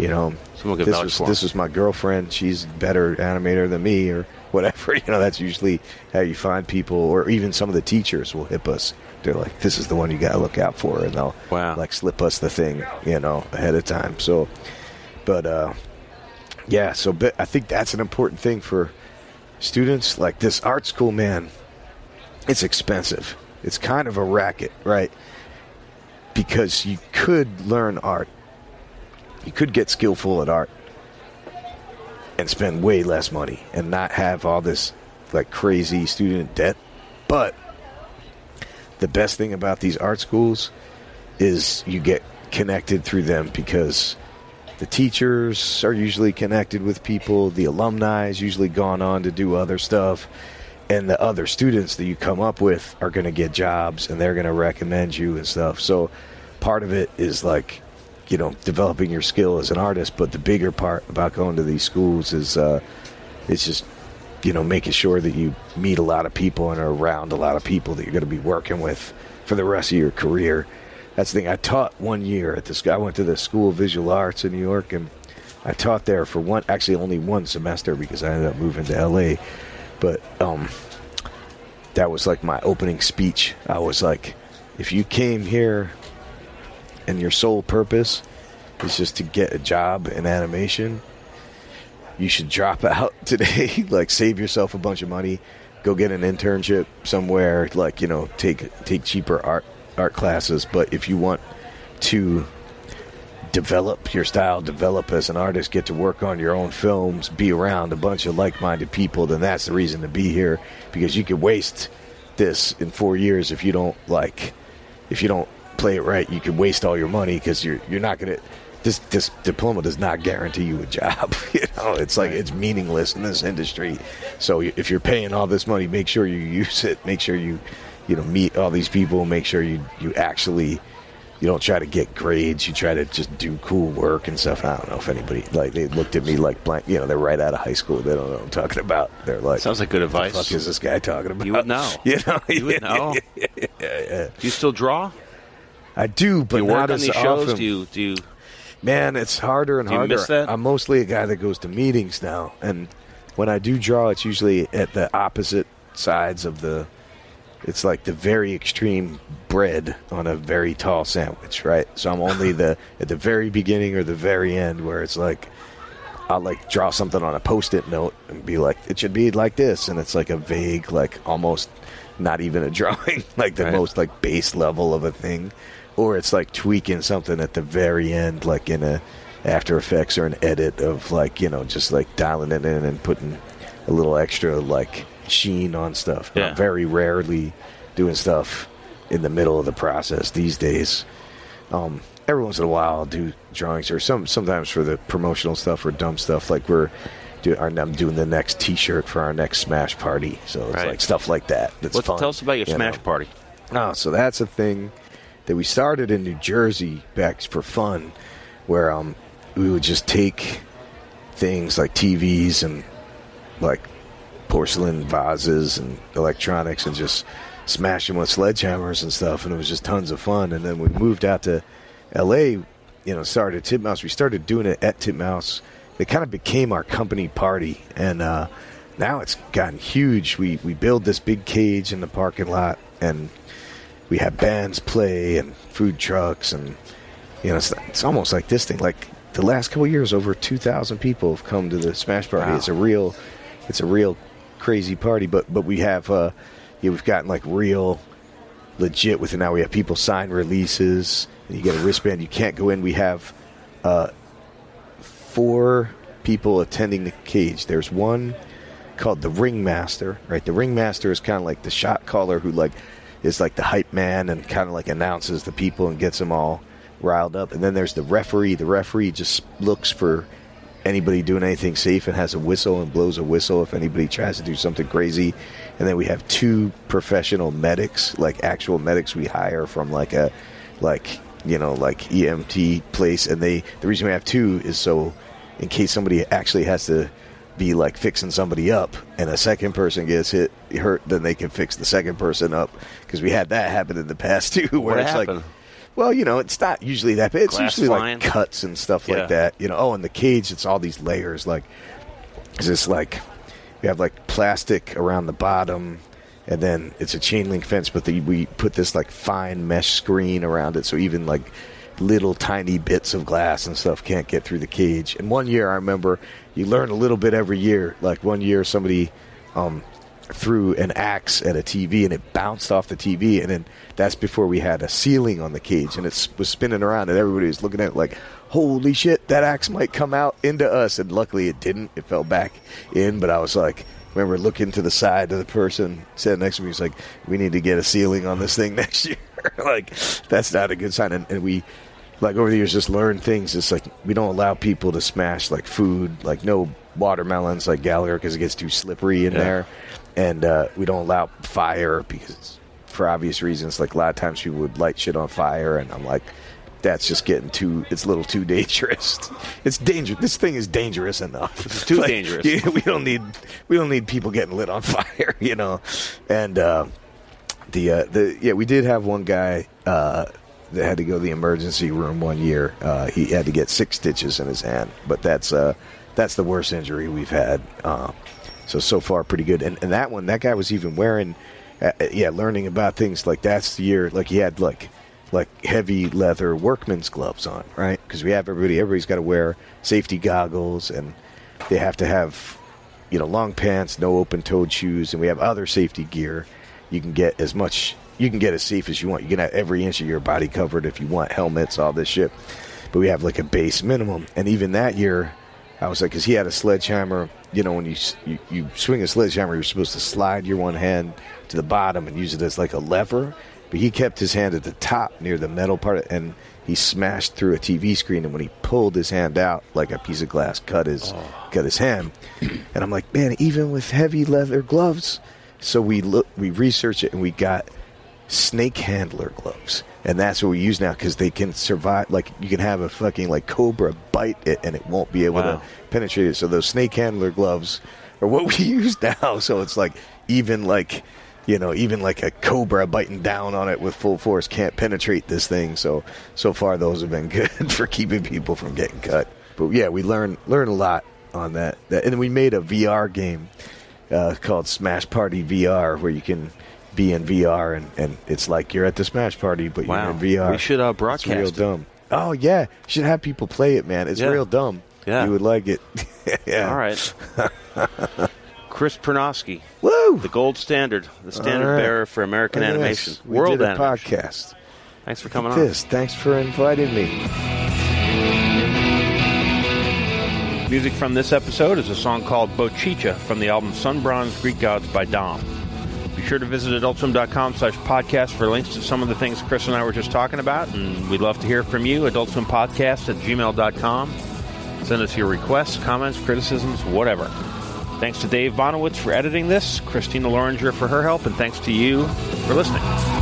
this was my girlfriend. She's a better animator than me, or whatever. That's usually how you find people. Or even some of the teachers will hit us. They're like, this is the one you got to look out for. And they'll like slip us the thing, ahead of time. So, but, I think that's an important thing for students. Like this art school, man, it's expensive. it's kind of a racket, right? Because you could learn art. You could get skillful at art and spend way less money and not have all this like crazy student debt. But the best thing about these art schools is you get connected through them because the teachers are usually connected with people. The alumni is usually gone on to do other stuff. And the other students that you come up with are going to get jobs and they're going to recommend you and stuff. So part of it is like, you know, developing your skill as an artist. But the bigger part about going to these schools is it's just, you know, making sure that you meet a lot of people and are around a lot of people that you're going to be working with for the rest of your career. That's the thing. I taught 1 year at this. I went to the School of Visual Arts in New York, and I taught there for only one semester because I ended up moving to LA. But that was like my opening speech. I was like, if you came here and your sole purpose is just to get a job in animation, you should drop out today. Like, save yourself a bunch of money, go get an internship somewhere, like, you know, take cheaper art classes. But if you want to develop your style, develop as an artist, get to work on your own films, be around a bunch of like-minded people, then that's the reason to be here. Because you could waste this in 4 years if you don't play it right. You could waste all your money because you're not going to. This diploma does not guarantee you a job. You know, it's like, it's meaningless in this industry. So if you're paying all this money, make sure you use it. Make sure you meet all these people. Make sure you actually, you don't try to get grades. You try to just do cool work and stuff. I don't know if anybody, like, they looked at me like blank. You know, they're right out of high school. They don't know what I'm talking about. They're like, sounds like good advice. What the fuck is this guy talking about? You would know. You know, you would know. Yeah. Do you still draw? I do, but do you work not on as these shows? often. Do you? Man, it's harder and harder. Do you miss that? I'm mostly a guy that goes to meetings now, and when I do draw, it's usually at the opposite sides of it's like the very extreme bread on a very tall sandwich, right? So I'm only at the very beginning or the very end, where it's like, I'll like draw something on a Post-it note and be like, it should be like this, and it's like a vague, like almost not even a drawing, like the most like base level of a thing. Or it's like tweaking something at the very end, like in a After Effects or an edit of, like, you know, just like dialing it in and putting a little extra like sheen on stuff. But I'm very rarely doing stuff in the middle of the process these days. Every once in a while I'll do drawings, or sometimes for the promotional stuff or dumb stuff, like I'm doing the next T-shirt for our next Smash Party. So it's like stuff like that. That's fun. Tell us about your Smash Party. Oh, so that's a thing that we started in New Jersey back for fun, where we would just take things like TVs and like porcelain vases and electronics and just smash them with sledgehammers and stuff, and it was just tons of fun. And then we moved out to LA, started Titmouse. We started doing it at Titmouse. It kind of became our company party, and now it's gotten huge. We build this big cage in the parking lot, and we have bands play and food trucks, and it's almost like this thing. Like the last couple of years, over 2,000 people have come to the Smash Party. Wow. It's a real crazy party. But we have we've gotten like real legit with it now. We have people sign releases, and you get a wristband. You can't go in. We have 4 people attending the cage. There's one called the Ringmaster. Right, the Ringmaster is kind of like the shot caller who is like the hype man and kind of like announces the people and gets them all riled up. And then there's the referee. The referee just looks for anybody doing anything safe and has a whistle and blows a whistle if anybody tries to do something crazy. And then we have 2 professional medics, like actual medics we hire from like EMT place. And the reason we have 2 is so in case somebody actually has to be like fixing somebody up and a second person gets hurt, then they can fix the second person up, because we had that happen in the past too, where it's happened? Like, well, it's not usually that bad. It's usually flying, like cuts and stuff like that. In the cage, it's all these layers. Like, it's just like we have like plastic around the bottom, and then it's a chain link fence, but we put this like fine mesh screen around it, so even like little tiny bits of glass and stuff can't get through the cage. And one year, I remember, you learn a little bit every year. Like one year, somebody, threw an axe at a TV, and it bounced off the TV, and then that's before we had a ceiling on the cage, and it was spinning around, and everybody was looking at it like, holy shit, that axe might come out into us, and luckily it didn't. It fell back in, but I was like, remember looking to the side of the person sitting next to me, was like, we need to get a ceiling on this thing next year. Like, that's not a good sign. And we, like, over the years just learned things. It's like, we don't allow people to smash, like, food, like, no watermelons like Gallagher because it gets too slippery in there. And we don't allow fire because, for obvious reasons, like, a lot of times people would light shit on fire, and I'm like, that's just getting it's a little too dangerous. It's dangerous. This thing is dangerous enough. It's too dangerous. Yeah, we don't need people getting lit on fire, you know. And we did have one guy that had to go to the emergency room one year. He had to get 6 stitches in his hand, but that's the worst injury we've had. So far pretty good. And that guy was even wearing, learning about things like that's the year. Like he had like heavy leather workman's gloves on, right? Because we have everybody's got to wear safety goggles, and they have to have, you know, long pants, no open-toed shoes, and we have other safety gear. You can get as safe as you want. You can have every inch of your body covered if you want, helmets, all this shit. But we have like a base minimum. And even that year, I was like, because he had a sledgehammer. You know, when you swing a sledgehammer, you're supposed to slide your one hand to the bottom and use it as like a lever. But he kept his hand at the top near the metal part, and he smashed through a TV screen. And when he pulled his hand out, like a piece of glass cut his hand. And I'm like, man, even with heavy leather gloves. So we researched it, and we got snake handler gloves, and that's what we use now because they can survive. Like, you can have a fucking like cobra bite it, and it won't be able to penetrate it. So those snake handler gloves are what we use now. So it's like even like a cobra biting down on it with full force can't penetrate this thing. So far those have been good for keeping people from getting cut. But yeah, we learn a lot on that. And then we made a VR game called Smash Party VR, where you can be in VR and it's like you're at the Smash Party, but you're in VR. We should broadcast it's real it. Dumb. Oh yeah, you should have people play it, man. It's real dumb. Yeah, you would like it. Yeah. All right. Chris Pernosky. Woo! The gold standard, the standard bearer for American animation, world did a animation. Podcast. Thanks for coming on. Thanks for inviting me. Music from this episode is a song called Bochicha from the album Sun-Bronze Greek Gods by Dom. Be sure to visit adultswim.com/podcast for links to some of the things Chris and I were just talking about, and we'd love to hear from you, adultswimpodcast@gmail.com. Send us your requests, comments, criticisms, whatever. Thanks to Dave Bonowitz for editing this, Christina Loringer for her help, and thanks to you for listening.